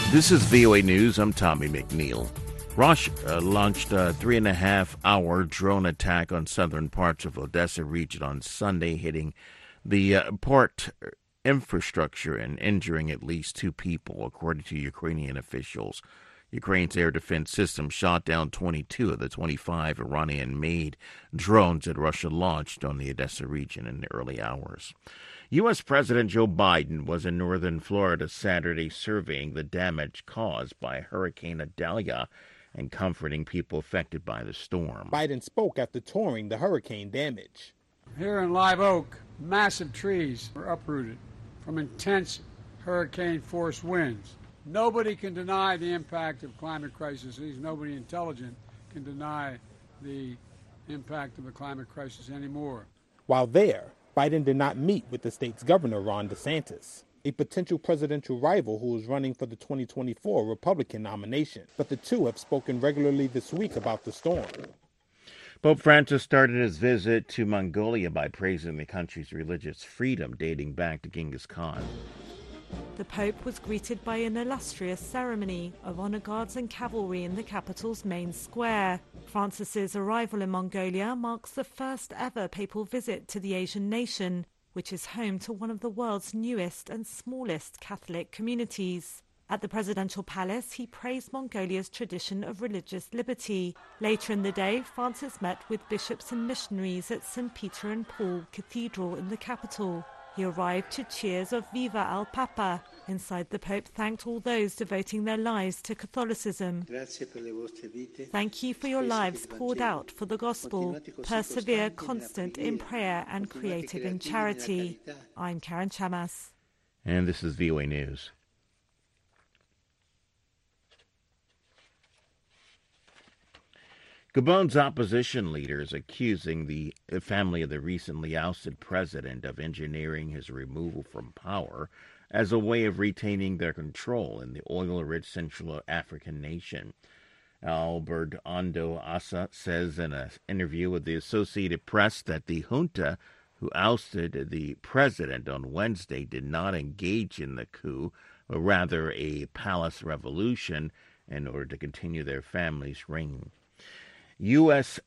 This is VOA News. I'm Tommy McNeil. Russia launched a 3.5-hour drone attack on southern parts of Odessa region on Sunday, hitting the port infrastructure and injuring at least 2 people, according to Ukrainian officials. Ukraine's air defense system shot down 22 of the 25 Iranian-made drones that Russia launched on the Odessa region in the early hours. U.S. President Joe Biden was in northern Florida Saturday surveying the damage caused by Hurricane Idalia and comforting people affected by the storm. Biden spoke after touring the hurricane damage. Here in Live Oak, massive trees were uprooted from intense hurricane-force winds. Nobody can deny the impact of climate crisis. Nobody intelligent can deny the impact of the climate crisis anymore. While there, Biden did not meet with the state's governor, Ron DeSantis, a potential presidential rival who is running for the 2024 Republican nomination. But the two have spoken regularly this week about the storm. Pope Francis started his visit to Mongolia by praising the country's religious freedom dating back to Genghis Khan. The Pope was greeted by an illustrious ceremony of honor guards and cavalry in the capital's main square. Francis's arrival in Mongolia marks the first ever papal visit to the Asian nation, which is home to one of the world's newest and smallest Catholic communities. At the presidential palace, he praised Mongolia's tradition of religious liberty. Later in the day, Francis met with bishops and missionaries at St. Peter and Paul Cathedral in the capital. He arrived to cheers of Viva al Papa. Inside, the Pope thanked all those devoting their lives to Catholicism. Thank you for your lives poured out for the gospel. Persevere constant in prayer and creative in charity. I'm Karen Chamas. And this is VOA News. Gabon's opposition leaders accusing the family of the recently ousted president of engineering his removal from power as a way of retaining their control in the oil-rich Central African nation. Albert Ondo Assa says in an interview with the Associated Press that the junta who ousted the president on Wednesday did not engage in the coup, but rather a palace revolution in order to continue their family's reign. U.S.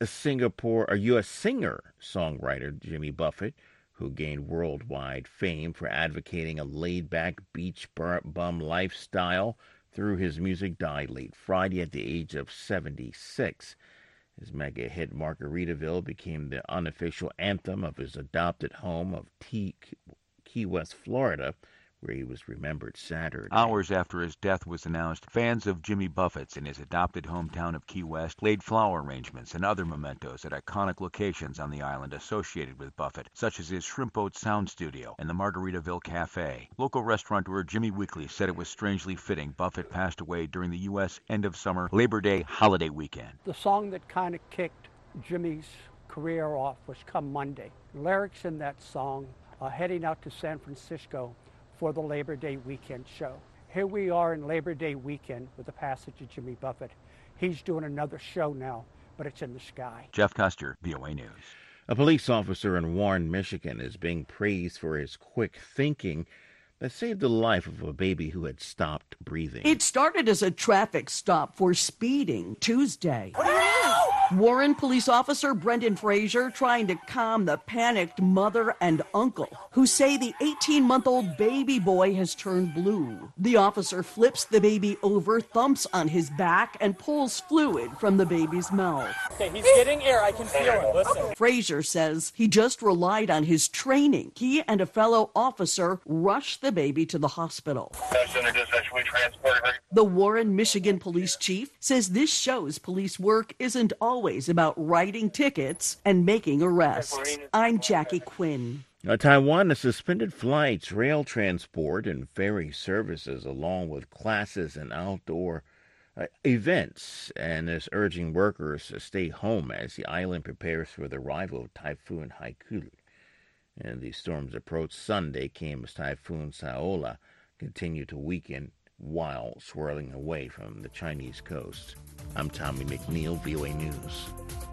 singer-songwriter Jimmy Buffett, who gained worldwide fame for advocating a laid-back beach bum lifestyle through his music, died late Friday at the age of 76. His mega hit Margaritaville became the unofficial anthem of his adopted home of Key West, Florida, where he was remembered Saturday. Hours after his death was announced, fans of Jimmy Buffett's in his adopted hometown of Key West laid flower arrangements and other mementos at iconic locations on the island associated with Buffett, such as his Shrimp Boat Sound Studio and the Margaritaville Cafe. Local restaurateur Jimmy Weekly said it was strangely fitting Buffett passed away during the U.S. end-of-summer Labor Day holiday weekend. The song that kind of kicked Jimmy's career off was Come Monday. The lyrics in that song are heading out to San Francisco for the Labor Day weekend show. Here we are in Labor Day weekend with the passage of Jimmy Buffett. He's doing another show now, but it's in the sky. Jeff Custer, VOA News. A police officer in Warren, Michigan is being praised for his quick thinking that saved the life of a baby who had stopped breathing. It started as a traffic stop for speeding Tuesday. Warren police officer Brendan Fraser trying to calm the panicked mother and uncle who say the 18-month-old baby boy has turned blue. The officer flips the baby over, thumps on his back, and pulls fluid from the baby's mouth. Okay, he's getting air. I can feel it. Listen. Fraser says he just relied on his training. He and a fellow officer rushed the baby to the hospital. The Warren, Michigan police chief says this shows police work isn't always about writing tickets and making arrests. I'm Jackie Quinn. Taiwan has suspended flights, rail transport, and ferry services, along with classes and outdoor events, and is urging workers to stay home as the island prepares for the arrival of Typhoon Haikul. And the storm's approach Sunday came as Typhoon Saola continued to weaken while swirling away from the Chinese coast. I'm Tommy McNeil, VOA News.